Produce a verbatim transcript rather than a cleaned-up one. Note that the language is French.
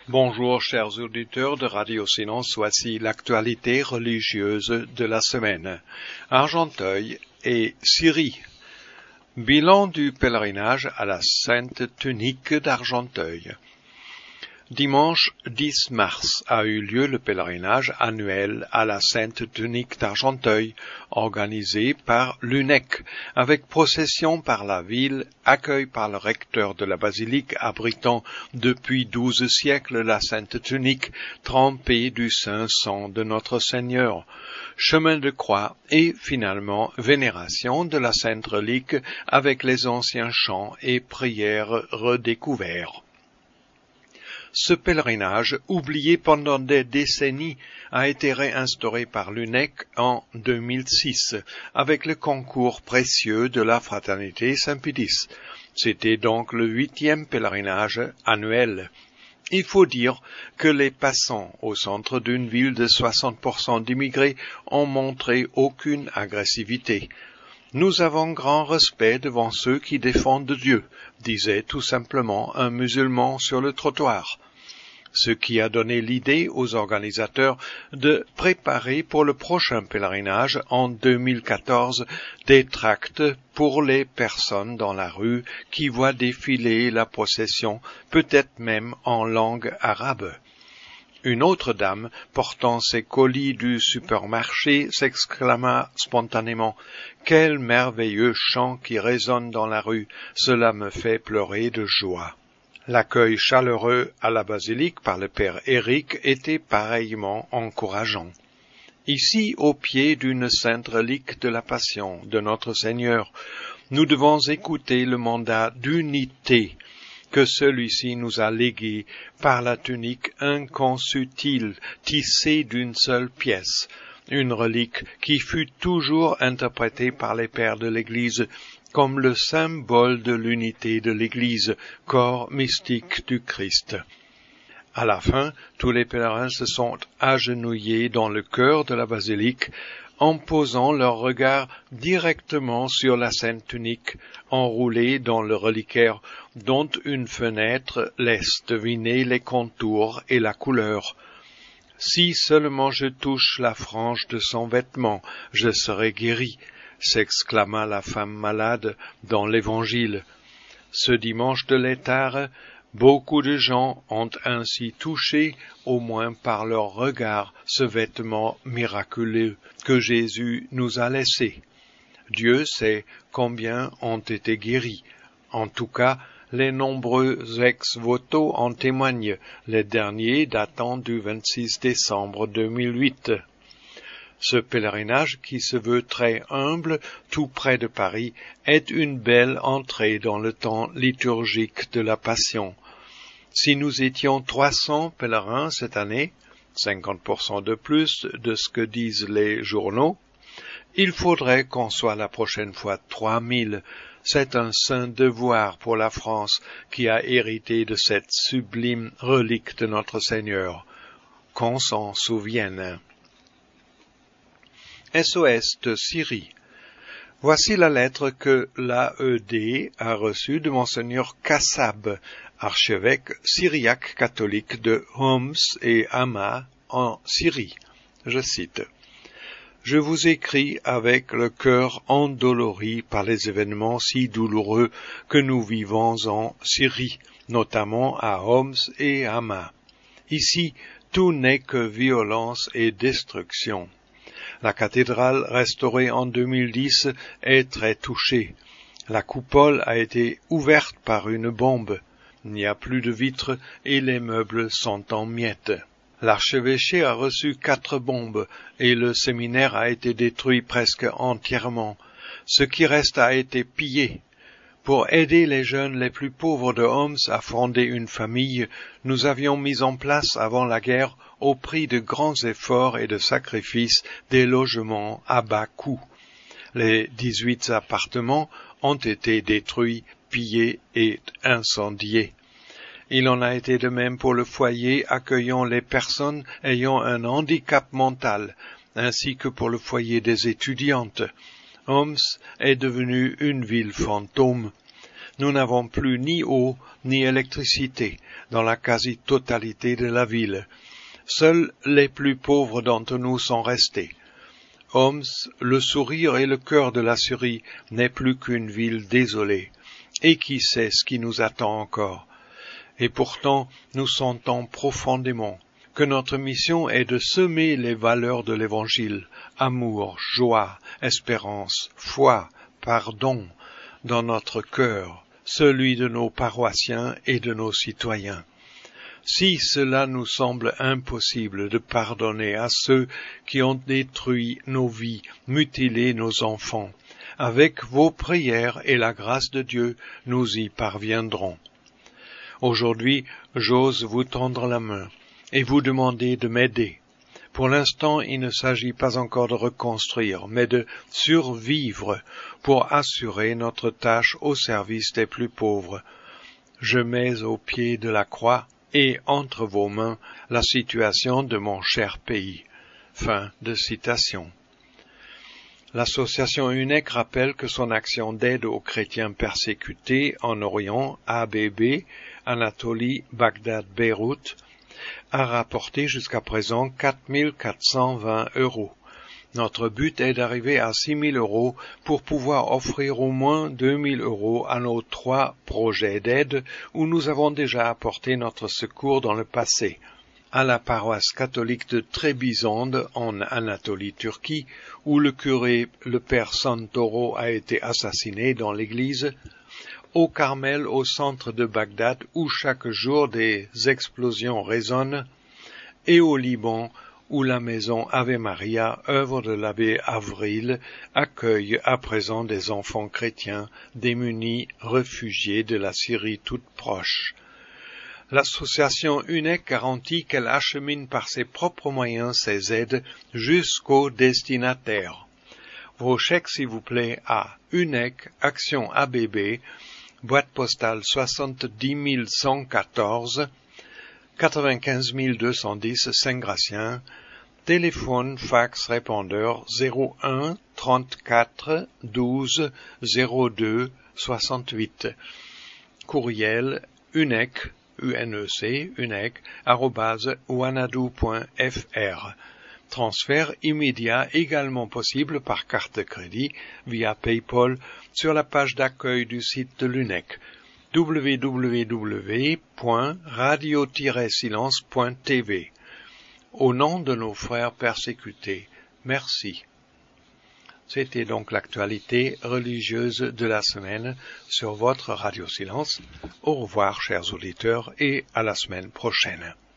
Bonjour chers auditeurs de Radio Silence, voici l'actualité religieuse de la semaine. Argenteuil et Syrie. Bilan du pèlerinage à la Sainte Tunique d'Argenteuil. Dimanche dix mars a eu lieu le pèlerinage annuel à la Sainte Tunique d'Argenteuil, organisé par l'U N E C, avec procession par la ville, accueil par le recteur de la basilique abritant depuis douze siècles la Sainte Tunique trempée du saint sang de notre Seigneur, chemin de croix et finalement vénération de la Sainte Relique avec les anciens chants et prières redécouverts. Ce pèlerinage, oublié pendant des décennies, a été réinstauré par l'U N E C en deux mille six, avec le concours précieux de la Fraternité Saint-Pédis. C'était donc le huitième pèlerinage annuel. Il faut dire que les passants au centre d'une ville de soixante pour cent d'immigrés ont montré aucune agressivité. Nous avons grand respect devant ceux qui défendent Dieu, disait tout simplement un musulman sur le trottoir. Ce qui a donné l'idée aux organisateurs de préparer pour le prochain pèlerinage en deux mille quatorze des tracts pour les personnes dans la rue qui voient défiler la procession, peut-être même en langue arabe. Une autre dame, portant ses colis du supermarché, s'exclama spontanément « Quel merveilleux chant qui résonne dans la rue, cela me fait pleurer de joie ». L'accueil chaleureux à la basilique par le père Éric était pareillement encourageant. Ici, au pied d'une sainte relique de la Passion de notre Seigneur, nous devons écouter le mandat d'unité que celui-ci nous a légué par la tunique inconsutile, tissée d'une seule pièce, une relique qui fut toujours interprétée par les pères de l'Église comme le symbole de l'unité de l'Église, corps mystique du Christ. À la fin, tous les pèlerins se sont agenouillés dans le cœur de la basilique, en posant leur regard directement sur la sainte tunique, enroulée dans le reliquaire dont une fenêtre laisse deviner les contours et la couleur. « Si seulement je touche la frange de son vêtement, je serai guéri », s'exclama la femme malade dans l'Évangile. Ce dimanche de l'étare, beaucoup de gens ont ainsi touché, au moins par leur regard, ce vêtement miraculeux que Jésus nous a laissé. Dieu sait combien ont été guéris. En tout cas, les nombreux ex-voto en témoignent, les derniers datant du vingt-six décembre deux mille huit. Ce pèlerinage, qui se veut très humble, tout près de Paris, est une belle entrée dans le temps liturgique de la Passion. Si nous étions trois cents pèlerins cette année, cinquante pour cent de plus de ce que disent les journaux, il faudrait qu'on soit la prochaine fois trois mille. C'est un saint devoir pour la France qui a hérité de cette sublime relique de notre Seigneur. Qu'on s'en souvienne. S O S de Syrie. Voici la lettre que l'A E D a reçue de Monseigneur Kassab, archevêque syriaque catholique de Homs et Hama en Syrie. Je cite. « Je vous écris avec le cœur endolori par les événements si douloureux que nous vivons en Syrie, notamment à Homs et Hama. Ici, tout n'est que violence et destruction. La cathédrale restaurée en deux mille dix est très touchée. La coupole a été ouverte par une bombe. Il n'y a plus de vitres et les meubles sont en miettes. L'archevêché a reçu quatre bombes et le séminaire a été détruit presque entièrement. Ce qui reste a été pillé. Pour aider les jeunes les plus pauvres de Homs à fonder une famille, nous avions mis en place avant la guerre, au prix de grands efforts et de sacrifices, des logements à bas coût. Les dix-huit appartements ont été détruits, pillés et incendiés. Il en a été de même pour le foyer accueillant les personnes ayant un handicap mental, ainsi que pour le foyer des étudiantes. Homs est devenue une ville fantôme. Nous n'avons plus ni eau ni électricité dans la quasi-totalité de la ville. Seuls les plus pauvres d'entre nous sont restés. Homs, le sourire et le cœur de la Syrie n'est plus qu'une ville désolée. Et qui sait ce qui nous attend encore? Et pourtant, nous sentons profondément que notre mission est de semer les valeurs de l'Évangile, amour, joie, espérance, foi, pardon, dans notre cœur, celui de nos paroissiens et de nos citoyens. Si cela nous semble impossible de pardonner à ceux qui ont détruit nos vies, mutilé nos enfants, avec vos prières et la grâce de Dieu, nous y parviendrons. Aujourd'hui, j'ose vous tendre la main et vous demander de m'aider. Pour l'instant, il ne s'agit pas encore de reconstruire, mais de survivre pour assurer notre tâche au service des plus pauvres. Je mets au pied de la croix et entre vos mains la situation de mon cher pays. Fin de citation. L'association U N E C rappelle que son action d'aide aux chrétiens persécutés en Orient, A B B, Anatolie, Bagdad, Beyrouth, a rapporté jusqu'à présent quatre mille quatre cent vingt euros. Notre but est d'arriver à six mille euros pour pouvoir offrir au moins deux mille euros à nos trois projets d'aide où nous avons déjà apporté notre secours dans le passé. À la paroisse catholique de Trébizonde, en Anatolie, Turquie, où le curé, le père Santoro, a été assassiné dans l'église, au Carmel, au centre de Bagdad, où chaque jour des explosions résonnent, et au Liban, où la maison Ave Maria, œuvre de l'abbé Avril, accueille à présent des enfants chrétiens démunis, réfugiés de la Syrie toute proche. L'association U N E C garantit qu'elle achemine par ses propres moyens ses aides jusqu'aux destinataires. Vos chèques, s'il vous plaît, à U N E C, Action A B B, boîte postale soixante-dix mille cent quatorze, quatre-vingt-quinze mille deux cent dix Saint-Gratien, téléphone, fax, répondeur zéro un trente-quatre douze zéro deux soixante-huit, courriel U N E C, U N E C, U N E C, arrobase wanadoo point F R. Transfert immédiat également possible par carte de crédit via PayPal sur la page d'accueil du site de l'U N E C, w w w point radio tiret silence point t v. Au nom de nos frères persécutés, merci. C'était donc l'actualité religieuse de la semaine sur votre Radio Silence. Au revoir, chers auditeurs, et à la semaine prochaine.